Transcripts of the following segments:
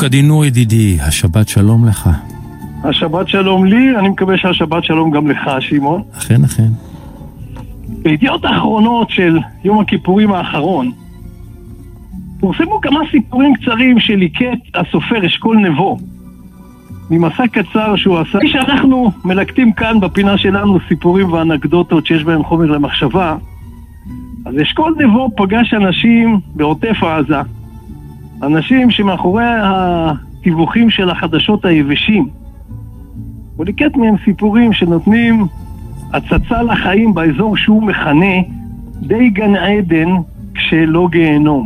קדינו ידידי, השבת שלום לך. השבת שלום לי, אני מקווה שהשבת שלום גם לך, שמעון. אכן, אכן. בידיעות האחרונות של יום הכיפורים האחרון, פורסמו כמה סיפורים קצרים שליקט הסופר אשכול נבו, ממסע קצר שהוא עשה. כשאנחנו מלקטים כאן בפינה שלנו סיפורים ואנקדוטות שיש בהם חומר למחשבה, אז אשכול נבו פגש אנשים בעוטף עזה, אנשים שמאחורי הדיווחים של החדשות היבשים, הוא ליקט מהם סיפורים שנותנים הצצה לחיים באזור שהוא מכנה די גן עדן כשלא גיהנום.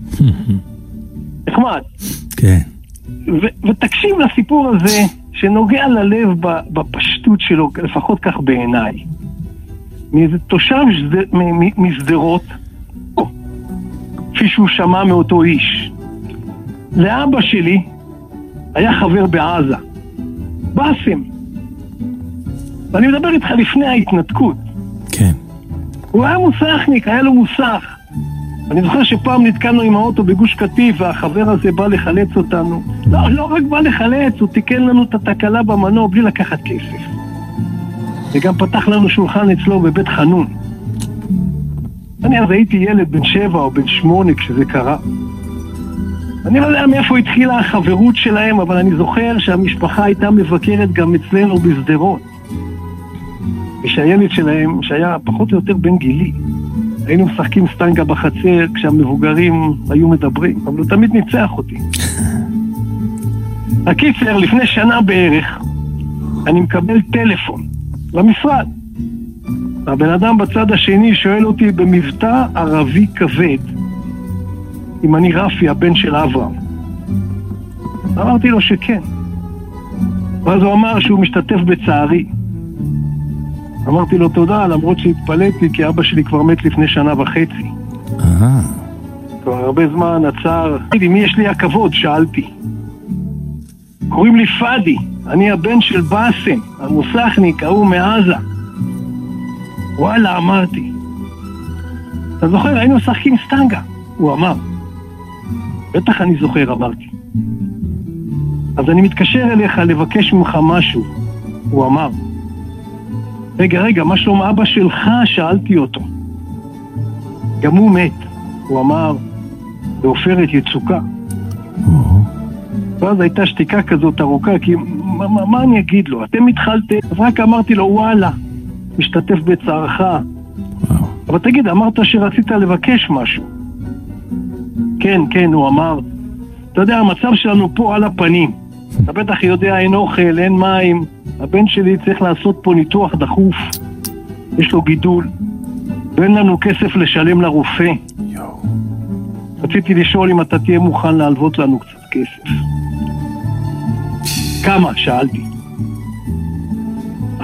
נחמד. כן. ותקשיב לסיפור הזה שנוגע ללב בפשטות שלו, לפחות כך בעיניי. מאיזה תושב מסדרות, כפי שהוא שמע מאותו איש. לאבא שלי היה חבר בעזה, באסם. ואני מדבר איתך לפני ההתנתקות. כן. הוא היה מוסכניק, היה לו מוסך. אני זוכר שפעם נתקענו עם האוטו בגוש קטיף והחבר הזה בא לחלץ אותנו. לא רק בא לחלץ, הוא תיקן לנו את התקלה במנוע בלי לקחת כסף. וגם פתח לנו שולחן אצלו בבית חנון. אני אז הייתי ילד בן 7 או בן 8 כשזה קרה. אני לא יודע מאיפה התחילה החברות שלהם, אבל אני זוכר שהמשפחה הייתה מבקרת גם אצלנו בסדרות. ושהילד שלהם, שהיה פחות או יותר בן גילי, היינו משחקים סטנגה בחצר כשהמבוגרים היו מדברים, אבל הוא תמיד ניצח אותי. הקיצר, לפני שנה בערך, אני מקבל טלפון למשרד. הבן אדם בצד השני שואל אותי במבטא ערבי כבד, אם אני רפי, הבן של אברהם. אמרתי לו שכן. ואז הוא אמר שהוא משתתף בצערי. אמרתי לו תודה, למרות שהתפלאתי, כי אבא שלי כבר מת לפני 1.5 שנה. כבר הרבה זמן הצער. מי יש לי הכבוד? שאלתי. קוראים לי פאדי, אני הבן של באסם, המוסכניק, ההוא מעזה. וואלה, אמרתי. אתה זוכר, היינו משחקים סטנגה. הוא אמר. בטח אני זוכר, אמרתי. אז אני מתקשר אליך לבקש ממך משהו. הוא אמר. רגע, מה שלום אבא שלך? שאלתי אותו. גם הוא מת. הוא אמר, בעופרת יצוקה. ואז הייתה שתיקה כזאת ארוכה, כי מה אני אגיד לו? אתם התחלתם, אז רק אמרתי לו, וואלה, משתתף בצערך. אבל תגיד, אמרת שרצית לבקש משהו. כן, הוא אמר. אתה יודע, המצב שלנו פה על הפנים. אתה בטח יודע, אין אוכל, אין מים. הבן שלי צריך לעשות פה ניתוח דחוף. יש לו גידול. ואין לנו כסף לשלם לרופא. רציתי לשאול אם אתה תהיה מוכן להלוות לנו קצת כסף. כמה? שאלתי. $4,000.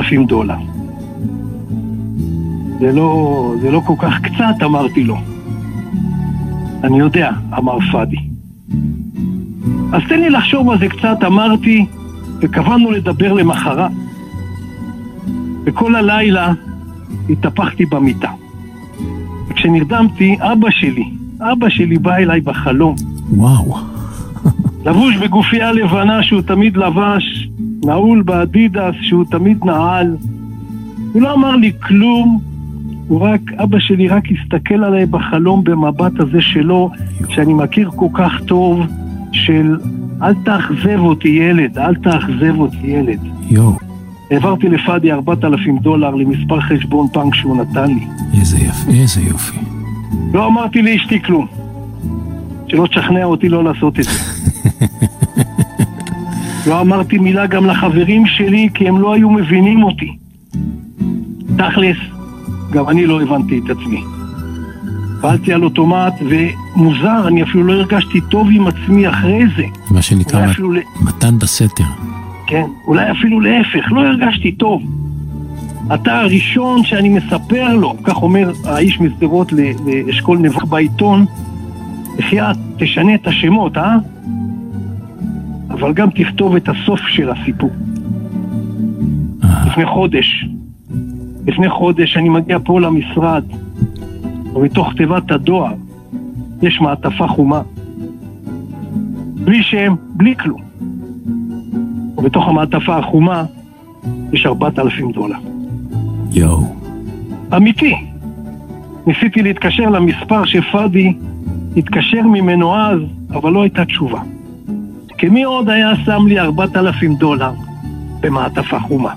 זה לא כל כך קצת, אמרתי לו. אני יודע, אמר פאדי. אז תן לי לחשוב על זה קצת, אמרתי, וקבענו לדבר למחרת. וכל הלילה התהפכתי במיטה. וכשנרדמתי, אבא שלי בא אליי בחלום. וואו. לבוש בגופייה לבנה שהוא תמיד לבש, נעול באדידס שהוא תמיד נעל. הוא לא אמר לי כלום, אבא שלי רק הסתכל עליי בחלום במבט הזה שלו, שאני מכיר כל כך טוב, של אל תאכזב אותי ילד, אל תאכזב אותי ילד. העברתי לפאדי $4,000 למספר חשבון בנק שהוא נתן לי. איזה יופי. לא אמרתי לאשתי כלום. שלא תשכנע אותי לא לעשות את זה. לא אמרתי מילה גם לחברים שלי, כי הם לא היו מבינים אותי. תכלס, גם אני לא הבנתי את עצמי. פעלתי על אוטומט, ומוזר, אני אפילו לא הרגשתי טוב עם עצמי אחרי זה. מה שנקרא מתן בסתר. כן, אולי אפילו להפך, לא הרגשתי טוב. אתה הראשון שאני מספר לו, כך אומר האיש מסדרות לאשכול נבו בעיתון, בחייאת, תשנה את השמות, אבל גם תכתוב את הסוף של הסיפור. לפני חודש אני מגיע פה למשרד, ובתוך תיבת הדואר יש מעטפה חומה. בלי שם, בלי כלום. ובתוך המעטפה החומה יש $4,000. יואו. אמיתי. ניסיתי להתקשר למספר שפאדי התקשר ממנו אז, אבל לא הייתה תשובה. כי מי עוד היה שם לי $4,000 במעטפה חומה?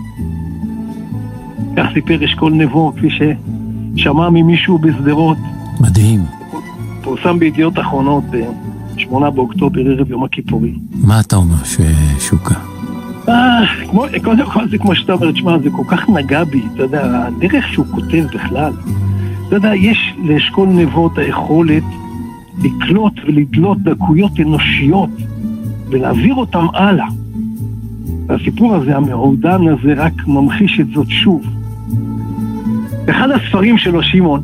כך סיפר אשכול נבו, כפי ששמע ממישהו בסדרות. מדהים. פורסם בידיעות אחרונות ב-8 באוקטובר, ערב יום הכיפורים. מה אתה אומר, שוקה? קודם כל זה כמו שאתה אומר, תשמע, זה כל כך נגע בי, אתה יודע, הדרך שהוא כותב בכלל. אתה יודע, יש לאשכול נבו את היכולת לקלוט ולדלות דקויות אנושיות ולהעביר אותם הלאה. והסיפור הזה, המעודן הזה, רק ממחיש את זאת שוב. אחד הספרים שלו, שמעון,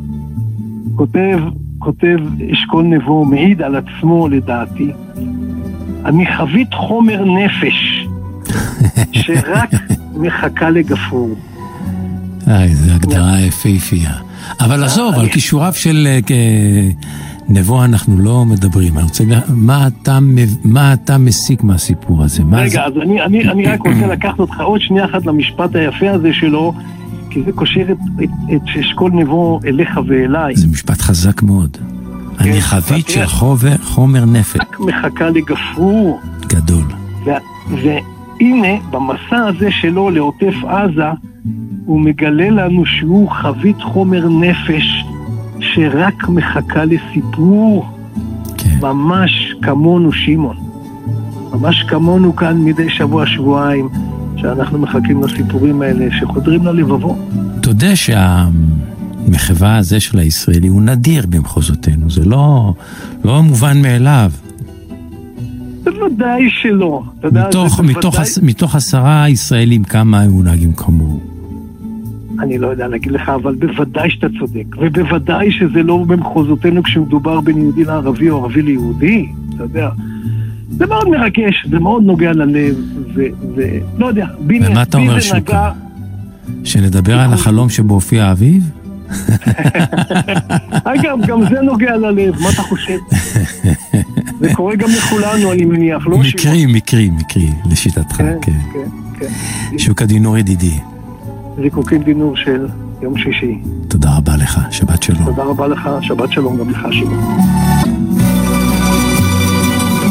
כותב אשכול נבו, מעיד על עצמו לדעתי, אני חבית חומר נפש שרק מחכה לגפרור. זו הגדרה יפהפייה. אבל עזוב, על כישוריו של נבו אנחנו לא מדברים. אני רוצה להגיד, מה אתה מסיק מהסיפור הזה? רגע, אז אני רק רוצה לקחת אותך עוד שנייה אחת למשפט היפה הזה שלו, כי זה קושר את אשכול נבו אליך ואליי. זה משפט חזק מאוד. אני חבית של חומר נפש. רק מחכה לגפרור. גדול. והנה, במסע הזה שלו לעוטף עזה, הוא מגלה לנו שהוא חבית חומר נפש שרק מחכה לסיפור. כן. ממש כמונו, שמעון. ממש כמונו כאן מדי שבוע-שבועיים, שאנחנו מחכים לסיפורים האלה שחודרים ללבבו. אתה יודע שהמחווה הזה של הישראלי הוא נדיר במחוזותינו, זה לא מובן מאליו. בוודאי שלא. מתוך 10 ישראלים כמה היו נהגים כמוהו? אני לא יודע להגיד לך, אבל בוודאי שאתה צודק, ובוודאי שזה לא במחוזותינו כשמדובר בין יהודי לערבי או ערבי ליהודי, אתה יודע. זה מאוד מרגש, זה מאוד נוגע ללב, ולא יודע, ומה אתה אומר, שוקה? שנדבר על החלום שבו הופיע האביב? אגב, גם זה נוגע ללב, מה אתה חושב? זה קורה גם לכולנו, אני מניח, לא מקרי, לשיטתך, כן. שוקה דינור ידידי. זיקוקים דינור של יום שישי. תודה רבה לך, שבת שלום. תודה רבה לך, שבת שלום גם לך, שמעון.